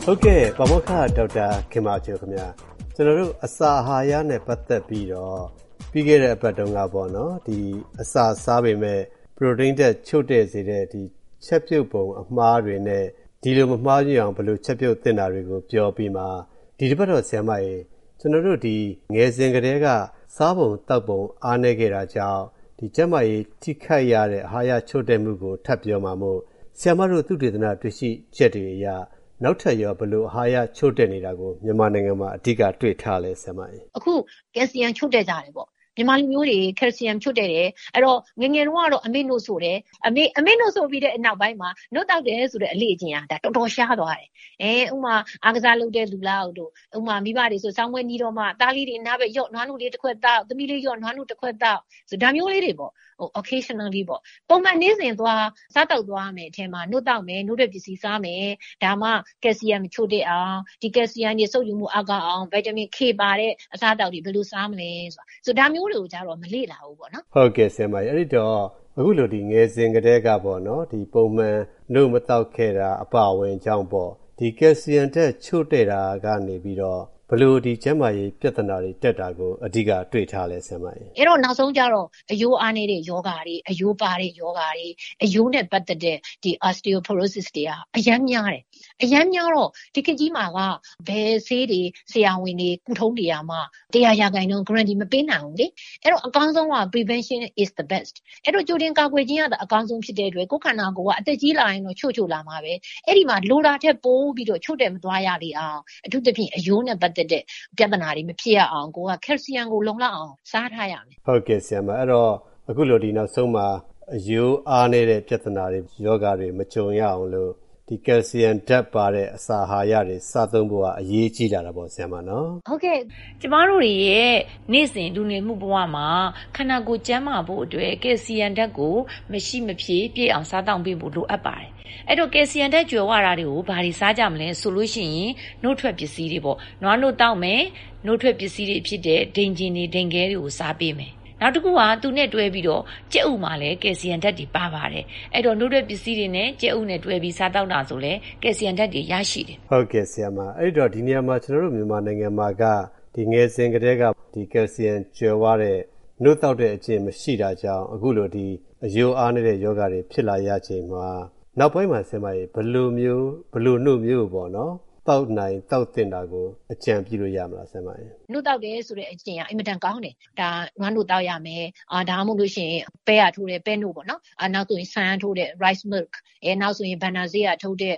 ဟုတ်ကဲ့ပါမောက္ခဒေါက်တာခင်မာချိုခင်ဗျာကျွန်တော်တို့အစာအာဟာရနဲ့ပတ်သက်ပြီးတော့ပြီးခဲ့တဲ့အပတ်တုန်းကပေါ့နော်ဒီအစာစားပေမဲ့ပရိုတိန်းတက်ချို့တဲ့စေတဲ့ဒီချက်ပြုတ်ပုံအမှားတွေနဲ့ဒီလိုမမှားရအောင်ဘယ်လိုချက်ပြုတ်သင့်တာတွေကိုပြောပြီးမှဒီတစ်ပတ်တော့ဆရာမရေကျွန်တော်တို့ဒီငယ်စဉ်ကတည်းကစားပုံတောက်ပုံအားနည်းခဲ့တာကြောင့်ဒီကျန်းမာရေးထိခိုက်ရတဲ့အာဟာရချို့တဲ့မှုကိုထပ်ပြောမှာမို့ဆရာမတို့သုတေသနတွေ့ရှိချက်တွေအရနောက်ထပ်ရောဘယ်လိုအာဟာရချို့တဲ့နေတာကိုမြန်မာနိုင်ငံမှာအဓိကတွေ့ထားလဲဆရာမကြီးအခုကယ်လ်ဆီယမ်ချို့တဲ့ကြတယ်ပေါ့မြန်မာလူမျိုးတွေကယ်လ်ဆီယမ်ချို့တဲ့တယ်အဲ့တော့ငငယ်တုန်းကတော့အမေနို့ဆိုတယ်အမေနို့ဆိုပြီးတဲ့အနောက်ပိုင်းမှာနို့တောက်တယ်ဆိုတဲ့အလေးအကျင့်ကဒါတော်တော်ရှားသွားတယ်ဥမာအားကစားလုပ်တဲ့လူလားတို့ဥမာမိဘတွေဆိုစောင်းဝဲနီးတော့မှသားလေးတွေနားပဲရော့နွားနုလေးတစ်ခွက်တောက်သမီးလေးရော့နွားနုတစ်ခွက်တောက်ဆိုဒါမျိုးလေးတွေပေါ့occasionally ပေါ့ပုံမှန်နေ့စဉ်သွားစားတောက်သွားမယ်အထင်မှာနို့တောက်မယ်နို့တဲ့ပစ္စည်းစားမယ်ဒါမှကယ်လ်ဆီယမ်ချို့တဲ့အောင်ဒီကယ်လ်ဆီယမ်တွေစုပ်ယူမှုအားကောင်းအောင်ဗီတာမင် K ပါတဲ့အစားတောက်တွေဘယ်လိုစားမလဲဆိုဒါမျိုးတွေကိုကြတော့မလေ့လာဘူးပေါ့နော်ဟုတ်ကဲ့ဆရာမကြီးအဲ့ဒီတော့အခုလိုဒီငယ်စဉ်ကတည်းကပေါ့နော်ဒီပုံမှန်နို့မတောက်ခဲ့တာအပအဝင်အကြောင်းပေါ့ဒီကယ်လ်ဆီယမ်တက်ချို့တဲ့တာကနေပြီးတော့ဘလို့ဒီကျန်းမာရေးပြဿနာတွေတက်တာကိုအဓိကတွေ့ထားလဲဆရာမကြီးအဲ့တော့နောက်ဆုံးကြတော့အယိုးအားနေတဲ့ယောဂါတွေအယိုးပါတဲ့ယောဂါတွေအယိုးနဲ့ပတ်သက်တဲ့ဒီ osteoporosis တွေကအယမ်းများတယ်အယမ်းများတော့ဒီခေတ်ကြီးမှာကဘယ်ဆေးတွေဆရာဝန်တွေကုထုံးတွေကမှ100% guarantee မပေးနိုင်ဘူးလေအဲ့တော့အကောင်းဆုံးက prevention is the best အဲ့တော့ကြိုတင်ကာကွယ်ခြင်းကအကောင်းဆုံးဖြစ်တဲ့အတွက်ကိုယ်ခန္ဓာကိုယ်ကအသက်ကြီးလာရင်တော့ချို့လာမှာပဲအဲ့ဒီမှာလိုတာထက်ပိုပြီးတော့ချို့တယ်မသွားရလေအောင်အထူးသဖြင့်အယိုးနဲ့ပတ်သက်တဲ့ပြဿနာတွေမဖြစ်ရအောင်ကိုကကယ်လ်ဆီယမ်ကိုလုံလောက်အောင်စားထားရမယ်ဟုတ်ကဲ့ဆရာမအဲ့တော့အခုလိုဒီနောက်ဆုံးမှာအယိုးအားနေတဲ့ပြဿနာတွေယောဂတွေမကြုံရအောင်လို့ဒီကယ်လ်ဆီယမ်ဓာတ်ပါတဲ့အစာအာဟာရတွေစားသုံးဖို့ကအရေးကြီးလာတာပေါ့ဆရာမနော်ဟုတ်ကဲ့ကျမတို့ရဲ့နေ့စဉ်လူနေမှုဘဝမှာခန္ဓာကိုယ်ကျန်းမာဖို့အတွက်ကယ်လ်ဆီယမ်ဓာတ်ကိုမရှိမဖြစ်ပြည့်အောင်စားတောင့်ပေးဖို့လိုအပ်ပါတယ်အဲ့တော့ကယ်လ်ဆီယမ်ဓာတ်ကြွယ်ဝတာတွေကိုဘာတွေစားကြမလဲဆိုလို့ရှိရင်နှုတ်ထွက်ပစ္စည်းတွေပေါ့နွားနှုတ်တောက်မယ်နှုတ်ထွက်ပစ္စည်းတွေဖြစ်တဲ့ဒိန်ဂျင်တွေဒိန်ခဲတွေကိုစားပေးမယ်နောက်တစ်ခုကသူနဲ့တွဲပြီးတော့ကြက်ဥမှာလည်းကယ်လ်ဆီယမ်ဓာတ်တွေပါပါတယ်အဲ့တော့နှုတ်ထွက်ပစ္စည်းတွေနဲ့ကြက်ဥနဲ့တွဲပြီးစားတောက်တာဆိုလည်းကယ်လ်ဆီယမ်ဓာတ်တွေရရှိတယ်ဟုတ်ကဲ့ဆရာမအဲ့တော့ဒီနေရာမှာကျွန်တော်တို့မြန်မာနိုင်ငံမှာကဒီငယ်စဉ်ကတည်းကဒီကယ်လ်ဆီယမ်ကြွယ်ဝတဲ့နှုတ်တောက်တဲ့အကျင့်မရှိတာကြောင့်အခုလိုဒီအယိုးအားနေတဲ့ယောဂတွေဖြစ်လာရချိန်မှာနောက်ပိုင်းမှာဆရာမကြီးဘယ်လိုနှုတ်မျိုးပေါ့နော်တောက်တင်တာကိုအကြံပြုလို့ရမလားဆရာမကြီးနှုတ်တောက်တယ်ဆိုတဲ့အကျင့်ကအင်မတန်ကောင်းတယ်ဒါငါးနှုတ်တောက်ရမယ်ဒါမှမဟုတ်လို့ရှိရင်ပဲရထိုးတယ်ပဲနှုတ်ပေါ့နော်နောက်ဆိုရင်ဆန်ထိုးတဲ့ rice milk နောက်ဆိုရင်ဘန်နာဈေးရထိုးတဲ့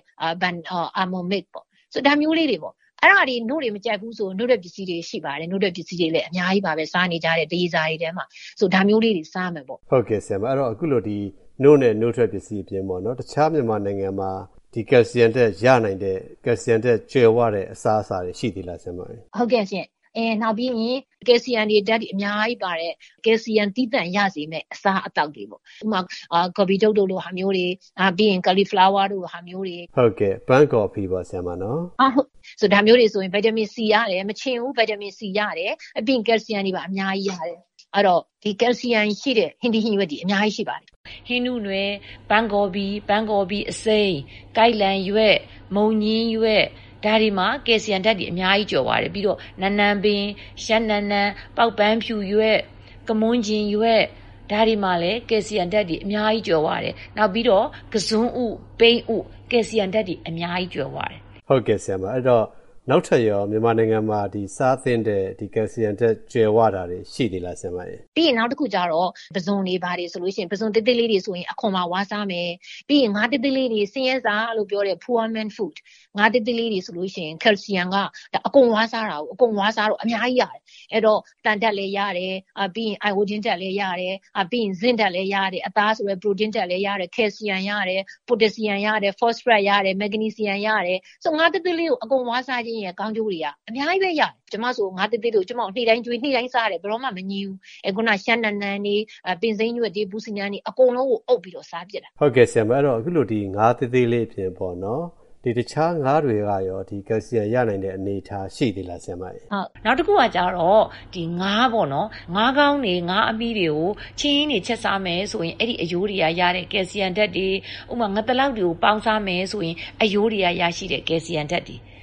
almond milk ပေါ့ဆိုဒါမျိုးလေးတွေပေါ့အဲ့ဒါတွေနှုတ်တွေမကြိုက်ဘူးဆိုနှုတ်တဲ့ပစ္စည်းတွေရှိပါတယ်နှုတ်တဲ့ပစ္စည်းတွေလည်းအများကြီးပါပဲစားနေကြတဲ့တေးစားတွေထဲမှာဆိုဒါမျိုးလေးတွေစားမယ်ပေါ့ဟုတ်ကဲ့ဆရာမအဲ့တော့အခုလိုဒီနှုတ်နဲ့နှုတ်ထွက်ပစ္စည်းအပြင်ပေါ့နော်တခြားမြန်မာနိုင်ငံမှာဒီကယ်လ်ဆီယမ်တက်ရနိုင်တဲ့ကယ်လ်ဆီယမ်တက်ကျွယ်ဝတဲ့အစားအစာတွေရှိသေးလားဆရာမဟုတ်ကဲ့ရှင်နောက်ပြီးရင်ကယ်လ်ဆီယမ်တွေဓာတ်တွေအများကြီးပါတယ်ကယ်လ်ဆီယမ်သီးသန့်ရစေမဲ့အစားအသောက်တွေပေါ့ဥပမာကော်ဖီတုပ်တို့လိုဟာမျိုးတွေပြီးရင် cauliflower တို့လိုဟာမျိုးတွေဟုတ်ကဲ့ပန်းကော်ဖီပေါ့ဆရာမနော်ဟုတ်ဆိုဒါမျိုးတွေဆိုရင်ဗီတာမင် C ရတယ်မချင်ဘူးဗီတာမင် C ရတယ်အပြင်ကယ်လ်ဆီယမ်တွေပါအများကြီးရတယ်အဲ့တော့ဒီကယ်လ်ဆီယမ်ရှိတဲ့ဟင်းသီးဟင်းရွက်တွေအများကြီးရှိပါတယ်ဟင်းနုနယ်ပန်းကော်ဖီအစိမ်းကိုက်လန်ရွက်မုံညင်းရွက်ဒါဒီမှာကယ်လ်ဆီယမ်ဓာတ်တွေအများကြီးကျော်ပါတယ်ပြီးတော့နန်းနန်းပင်ရှမ်းနန်းနန်းပေါက်ပန်းဖြူရွက်ကမွန်းကျင်ရွက်ဒါဒီမှာလည်းကယ်လ်ဆီယမ်ဓာတ်တွေအများကြီးကျော်ပါတယ်နောက်ပြီးတော့ကစွန်းဥပိန်းဥကယ်လ်ဆီယမ်ဓာတ်တွေအများကြီးကျော်ပါတယ်ဟုတ်ကဲ့ဆရာမအဲ့တော့နောက်ထပ်ရောမြန်မာနိုင်ငံမှာဒီစားသင့်တဲ့ဒီကယ်လ်ဆီယမ်တက်ကျွယ်ဝတာတွေရှိသေးလားဆရာမကြီးပြီးရင်နောက်တစ်ခုကျတော့ပဇွန်တွေပါတယ်ဆိုလို့ရှိရင်ပဇွန်တိတ်တိတ်လေးတွေဆိုရင်အခွန်မှာဝါစားမယ်ပြီးရင်ငါးတိတ်တိတ်လေးတွေစင်းရဲစားလို့ပြောတဲ့ poor man food ငါးတိတ်တိတ်လေးတွေဆိုလို့ရှိရင်ကယ်လ်ဆီယမ်ကအကုန်ဝါစားတာအကုန်ဝါစားတော့အများကြီးရတယ်အဲ့တော့တန်တက်လည်းရတယ်ပြီးရင် iodine တက်လည်းရတယ်ပြီးရင် zinc တက်လည်းရတယ်အသားဆိုရယ် protein တက်လည်းရတယ်ကယ်လ်ဆီယမ်ရတယ် potassium ရတယ် phosphorus ရတယ် magnesium ရတယ်ဆိုငါးတိတ်တိတ်လေးကိုအကုန်ဝါစားခြင်းရဲ့ကောင်းကျိုးတွေကအများကြီးပဲရတယ်ကျမဆိုငါးတိတ်တိတ်တို့ကျမနေ့တိုင်းကျွေးနေ့တိုင်းစားရတယ်ဘယ်တော့မှမငြီးဘူးခုနရှမ်းနန်းနန်းနေပင်စိမ်းရွက်တွေပူစညံနေအကုန်လုံးကိုအုပ်ပြီးတော့စားပြစ်တာဟုတ်ကဲ့ဆရာမအဲ့တော့အခုလိုဒီငါးတိတ်တိတ်လေးပြင်ပေါ့နော်ဒီတခြားငါးတွေကရောဒီကယ်လ်ဆီယမ်ရနိုင်တဲ့အနေအထားရှိသေးလားဆရာမကြီးဟုတ်နောက်တစ်ခုကကြတော့ဒီငါးပေါ့နော်ငါးကောင်းတွေငါးအမီးတွေကိုချင်းနေချက်စားမယ်ဆိုရင်အဲ့ဒီအယိုးတွေကရတဲ့ကယ်လ်ဆီယမ်ဓာတ်တွေဥပမာငါးတလောက်တွေကိုပေါင်းစားမယ်ဆိုရင်အယိုးတွေကရရှိတဲ့ကယ်လ်ဆီယမ်ဓာတ်တွေ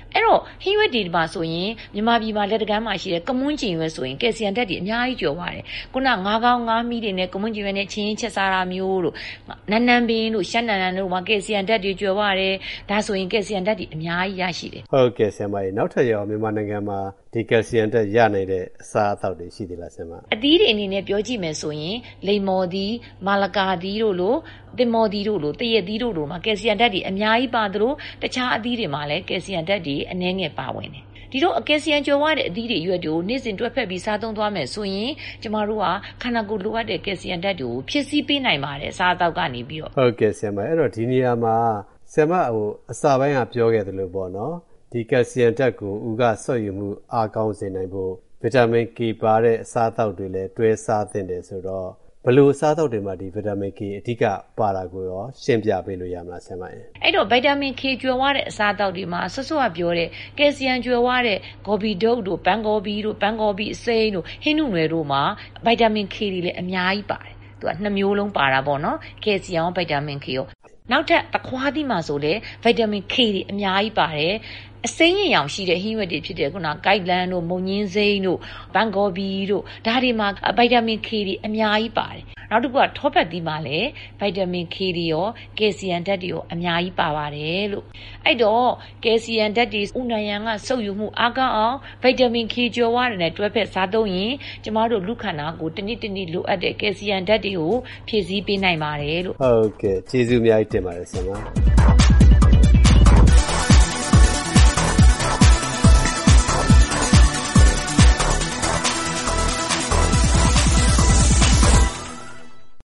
အဲ့တော့ဟင်းရွက်တွေမှာဆိုရင်မြန်မာပြည်မှာလက်တကမ်းမှာရှိတဲ့ကမွန်းကျင်ရွက်ဆိုရင်ကယ်ဆီယမ်ဓာတ်တွေအများကြီးကျော်ပါတယ်ခုနငါးကောင်းငါးမီးတွေနဲ့ကမွန်းကျင်ရွက်နဲ့ချင်းချက်စားတာမျိုးတို့နန်းနန်းပင်တို့ရှမ်းနန်းနန်းတို့မှာကယ်ဆီယမ်ဓာတ်တွေကျော်ပါတယ်ဒါဆိုရင်ကယ်ဆီယမ်ဓာတ်တွေအများကြီးရရှိတယ်ဟုတ်ကဲ့ဆရာမကြီးနောက်ထပ်ရောမြန်မာနိုင်ငံမှာဒီကယ်ဆီယမ်ဓာတ်ရနေတဲ့အစားအသောက်တွေရှိသေးလားဆရာမအသီးတွေအနေနဲ့ပြောကြည့်မယ်ဆိုရင်လိမ္မော်သီးမာလကာသီးတို့လိုသင်္ဘောသီးတို့လိုတရက်သီးတို့လိုမှာကယ်ဆီယမ်ဓာတ်တွေအများကြီးပါသလိုတခြားအသီးတွေမှာလည်းကယ်ဆီယမ်ဓာတ်တွေအနည်းငယ်ပါဝင်တယ်ဒီတော့ကယ်ဆီယမ်ကျော်ဝတဲ့အသီးတွေရွက်တွေကိုနေ့စဉ်တွက်ဖက်ပြီးစားသုံးသွားမယ်ဆိုရင်ကျမတို့ကခန္ဓာကိုယ်လိုအပ်တဲ့ကယ်ဆီယမ်ဓာတ်တွေကိုဖြည့်ဆည်းပေးနိုင်ပါတယ်စားသောက်ကနေပြီးတော့ဟုတ်ကဲ့ဆရာမအဲ့တော့ဒီနေရာမှာဆရာမအစာပိုင်းကပြောခဲ့သလိုပေါ့နော်ဒီကယ်ဆီယမ်ဓာတ်ကိုဦးကဆွတ်ယူမှုအားကောင်းစေနိုင်ဖို့ဗီတာမင် K ပါတဲ့အစားအသောက်တွေလည်းတွဲစားသင့်တယ်ဆိုတော့ဘယ်လိုအစားအသောက်တွေမှာဒီဗီတာမင် K အဓိကပါတာကိုရောရှင်းပြပေးလို့ရမလားဆရာမအဲ့တော့ဗီတာမင် K ကျွယ်ဝတဲ့အစားအသောက်တွေမှာဆွတ်ကပြောတဲ့ကယ်ဆီယမ်ကျွယ်ဝတဲ့ဂေါ်ဘီဒုတ်တို့ပန်းဂေါ်ဘီတို့ပန်းဂေါ်ဘီအစိမ်းတို့ဟင်းနုနယ်တို့မှာဗီတာမင် K တွေလည်းအများကြီးပါတယ်သူက2မျိုးလုံးပါတာပေါ့နော်ကယ်ဆီယမ်ရောဗီတာမင် K ရောနောက်ထပ်သခွားသီးမှာဆိုလေဗီတာမင် K တွေအများကြီးပါတယ်အစိမ်းရရောင်ရှိတဲ့ဟင်းရွက်တွေဖြစ်တဲ့ခုနကိုက်လန်တို့မုံညင်းစိမ်းတို့ဘန်ဂေါ်ဘီတို့ဒါတွေမှာဗီတာမင် K တွေအများကြီးပါတယ်နောက်တစ်ခုကထောပတ်သီးမှာလည်းဗီတာမင် K တွေရောကယ်ဆီယမ်ဓာတ်တွေရောအများကြီးပါပါတယ်လို့အဲ့တော့ကယ်ဆီယမ်ဓာတ်တွေဥနာယံကစုပ်ယူမှုအားကောင်းအောင်ဗီတာမင် K ကျော်ဝရတယ်နဲ့တွဲဖက်စားသုံးရင်ကျမတို့လူခန္ဓာကိုတစ်နေ့တစ်နေ့လိုအပ်တဲ့ကယ်ဆီယမ်ဓာတ်တွေကိုဖြည့်ဆည်းပေးနိုင်ပါတယ်လို့ဟုတ်ကဲ့ကျေးဇူးအများကြီးတင်ပါတယ်ဆရာမ